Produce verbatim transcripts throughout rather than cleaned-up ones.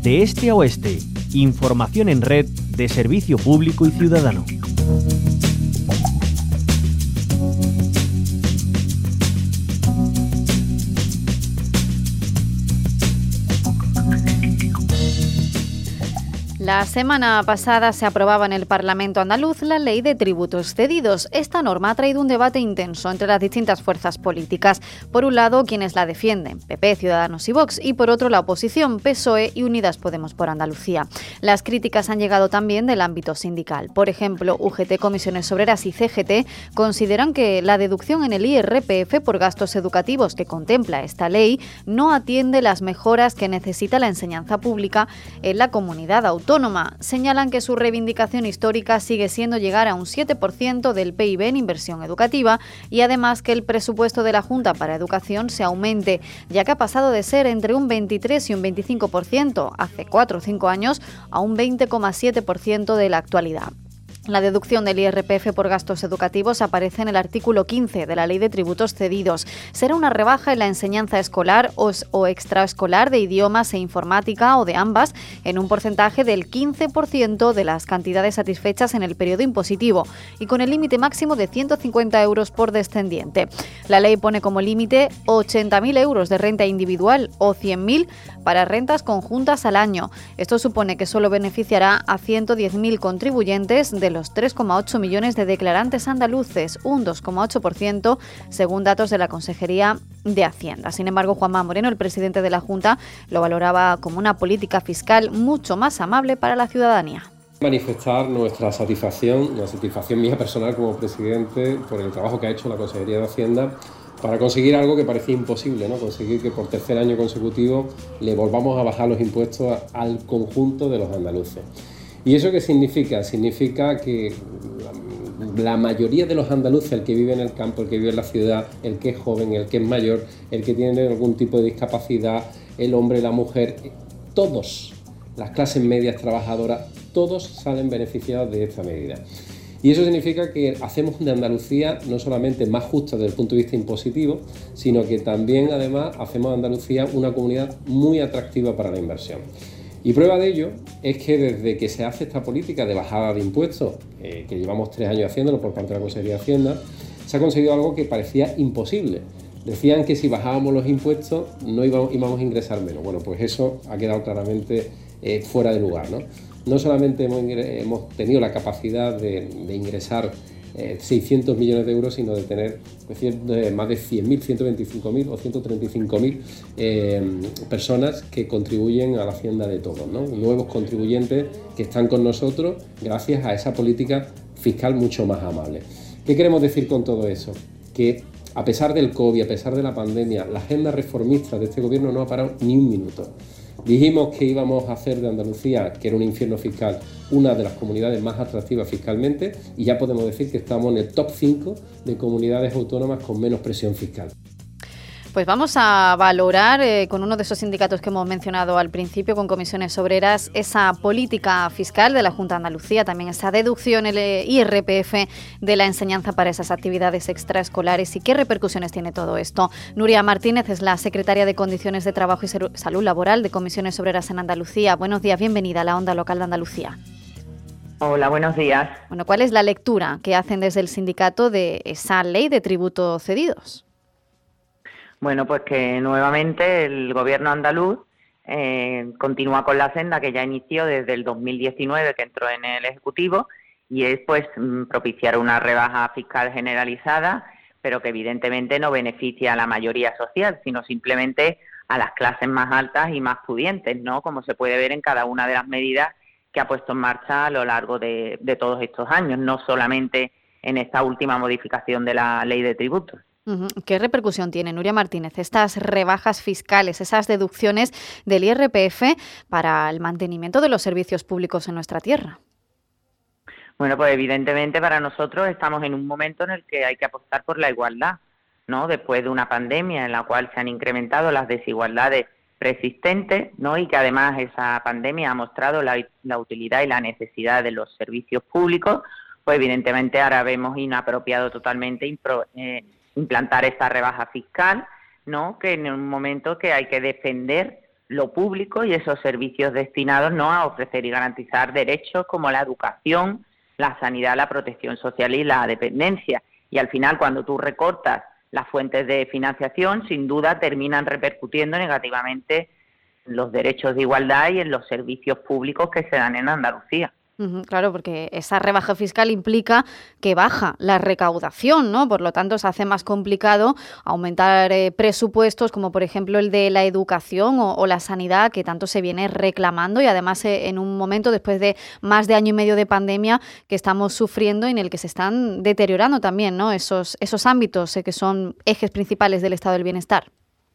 De este a oeste, información en red de servicio público y ciudadano. La semana pasada se aprobaba en el Parlamento andaluz la Ley de Tributos Cedidos. Esta norma ha traído un debate intenso entre las distintas fuerzas políticas. Por un lado, quienes la defienden, P P, Ciudadanos y Vox, y por otro, la oposición, P S O E y Unidas Podemos por Andalucía. Las críticas han llegado también del ámbito sindical. Por ejemplo, U G T, Comisiones Obreras y C G T consideran que la deducción en el I R P F por gastos educativos que contempla esta ley no atiende las mejoras que necesita la enseñanza pública en la comunidad autónoma. Señalan que su reivindicación histórica sigue siendo llegar a un siete por ciento del P I B en inversión educativa y además que el presupuesto de la Junta para Educación se aumente, ya que ha pasado de ser entre un veintitrés y un veinticinco por ciento hace cuatro o cinco años a un veinte coma siete por ciento de la actualidad. La deducción del I R P F por gastos educativos aparece en el artículo quince de la Ley de Tributos Cedidos. Será una rebaja en la enseñanza escolar o, o extraescolar de idiomas e informática o de ambas en un porcentaje del quince por ciento de las cantidades satisfechas en el periodo impositivo y con el límite máximo de ciento cincuenta euros por descendiente. La ley pone como límite ochenta mil euros de renta individual o cien mil para rentas conjuntas al año. Esto supone que solo beneficiará a ciento diez mil contribuyentes de los tres coma ocho millones de declarantes andaluces, un dos coma ocho por ciento, según datos de la Consejería de Hacienda. Sin embargo, Juanma Moreno, el presidente de la Junta, lo valoraba como una política fiscal mucho más amable para la ciudadanía. Manifestar nuestra satisfacción, la satisfacción mía personal como presidente por el trabajo que ha hecho la Consejería de Hacienda para conseguir algo que parecía imposible, ¿no? Conseguir que por tercer año consecutivo le volvamos a bajar los impuestos al conjunto de los andaluces. ¿Y eso qué significa? Significa que la mayoría de los andaluces, el que vive en el campo, el que vive en la ciudad, el que es joven, el que es mayor, el que tiene algún tipo de discapacidad, el hombre, la mujer, todos, las clases medias trabajadoras, todos salen beneficiados de esta medida. Y eso significa que hacemos de Andalucía no solamente más justa desde el punto de vista impositivo, sino que también además hacemos de Andalucía una comunidad muy atractiva para la inversión. Y prueba de ello es que desde que se hace esta política de bajada de impuestos, eh, que llevamos tres años haciéndolo por parte de la Consejería de Hacienda, se ha conseguido algo que parecía imposible. Decían que si bajábamos los impuestos no íbamos, íbamos a ingresar menos. Bueno, pues eso ha quedado claramente eh, fuera de lugar, ¿no? No solamente hemos, hemos tenido la capacidad de, de ingresar eh, seiscientos millones de euros, sino de tener pues, eh, más de cien mil, ciento veinticinco mil o ciento treinta y cinco mil eh, personas que contribuyen a la hacienda de todos, ¿no? Nuevos contribuyentes que están con nosotros gracias a esa política fiscal mucho más amable. ¿Qué queremos decir con todo eso? Que a pesar del COVID, a pesar de la pandemia, la agenda reformista de este gobierno no ha parado ni un minuto. Dijimos que íbamos a hacer de Andalucía, que era un infierno fiscal, una de las comunidades más atractivas fiscalmente y ya podemos decir que estamos en el top cinco de comunidades autónomas con menos presión fiscal. Pues vamos a valorar eh, con uno de esos sindicatos que hemos mencionado al principio, con Comisiones Obreras, esa política fiscal de la Junta de Andalucía, también esa deducción, el I R P F de la enseñanza para esas actividades extraescolares y qué repercusiones tiene todo esto. Nuria Martínez es la secretaria de Condiciones de Trabajo y Salud Laboral de Comisiones Obreras en Andalucía. Buenos días, bienvenida a la Onda Local de Andalucía. Hola, buenos días. Bueno, ¿cuál es la lectura que hacen desde el sindicato de esa ley de tributos cedidos? Bueno, pues que nuevamente el gobierno andaluz eh, continúa con la senda que ya inició desde el dos mil diecinueve, que entró en el Ejecutivo, y es pues propiciar una rebaja fiscal generalizada, pero que evidentemente no beneficia a la mayoría social, sino simplemente a las clases más altas y más pudientes, ¿no? Como se puede ver en cada una de las medidas que ha puesto en marcha a lo largo de, de todos estos años, no solamente en esta última modificación de la Ley de Tributos. ¿Qué repercusión tiene, Nuria Martínez, estas rebajas fiscales, esas deducciones del I R P F para el mantenimiento de los servicios públicos en nuestra tierra? Bueno, pues evidentemente para nosotros estamos en un momento en el que hay que apostar por la igualdad, ¿no? Después de una pandemia en la cual se han incrementado las desigualdades persistentes, ¿no? Y que además esa pandemia ha mostrado la, la utilidad y la necesidad de los servicios públicos, pues evidentemente ahora vemos inapropiado totalmente impro, eh, implantar esta rebaja fiscal, ¿no? Que en un momento que hay que defender lo público y esos servicios destinados, ¿no?, a ofrecer y garantizar derechos como la educación, la sanidad, la protección social y la dependencia. Y al final, cuando tú recortas las fuentes de financiación, sin duda terminan repercutiendo negativamente en los derechos de igualdad y en los servicios públicos que se dan en Andalucía. Uh-huh, claro, porque esa rebaja fiscal implica que baja la recaudación, ¿no? Por lo tanto, se hace más complicado aumentar eh, presupuestos como, por ejemplo, el de la educación o, o la sanidad, que tanto se viene reclamando, y además eh, en un momento, después de más de año y medio de pandemia, que estamos sufriendo, en el que se están deteriorando también, ¿no?, esos, esos ámbitos eh, que son ejes principales del estado del bienestar.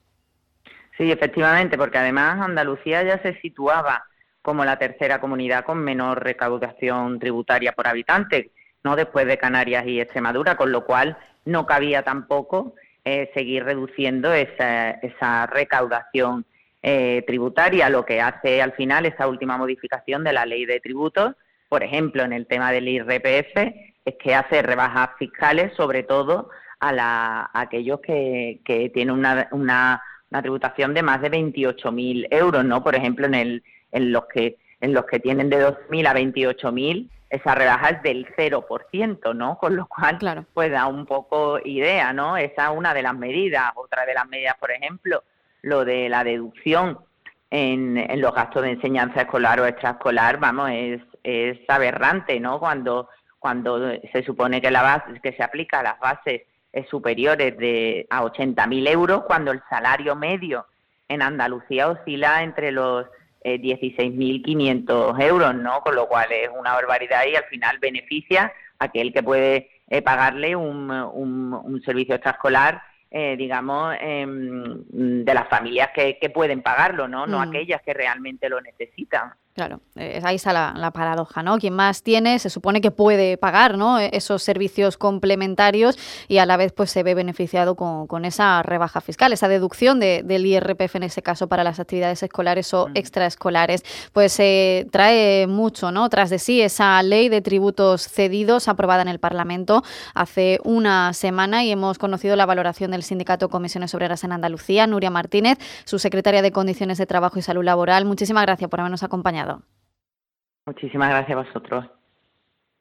Sí, efectivamente, porque además Andalucía ya se situaba como la tercera comunidad con menor recaudación tributaria por habitante, no después de Canarias y Extremadura, con lo cual no cabía tampoco eh, seguir reduciendo esa, esa recaudación eh, tributaria, lo que hace al final esa última modificación de la ley de tributos, por ejemplo, en el tema del I R P F, es que hace rebajas fiscales, sobre todo a, la, a aquellos que, que tienen una, una, una tributación de más de veintiocho mil euros, ¿no? Por ejemplo, en el en los que en los que tienen de dos mil a veintiocho mil, esa rebaja es del cero por ciento, ¿no? Con lo cual, claro, pues da un poco idea, ¿no? Esa es una de las medidas. Otra de las medidas, por ejemplo, lo de la deducción en, en los gastos de enseñanza escolar o extraescolar, vamos, es, es aberrante, ¿no? Cuando, cuando se supone que la base, que se aplica a las bases es superiores de a ochenta mil euros, cuando el salario medio en Andalucía oscila entre los Eh, dieciséis mil quinientos euros, ¿no? Con lo cual es una barbaridad y al final beneficia a aquel que puede eh, pagarle un, un, un servicio extraescolar, eh, digamos, eh, de las familias que, que pueden pagarlo, ¿no? No mm. aquellas que realmente lo necesitan. Claro, eh, ahí está la, la paradoja, ¿no? Quien más tiene se supone que puede pagar, ¿no?, esos servicios complementarios y a la vez pues se ve beneficiado con, con esa rebaja fiscal, esa deducción de, del I R P F en ese caso para las actividades escolares o extraescolares. Pues eh, trae mucho, ¿no?, tras de sí esa ley de tributos cedidos aprobada en el Parlamento hace una semana, y hemos conocido la valoración del sindicato Comisiones Obreras en Andalucía. Nuria Martínez, su secretaria de Condiciones de Trabajo y Salud Laboral, muchísimas gracias por habernos acompañado. Muchísimas gracias a vosotros.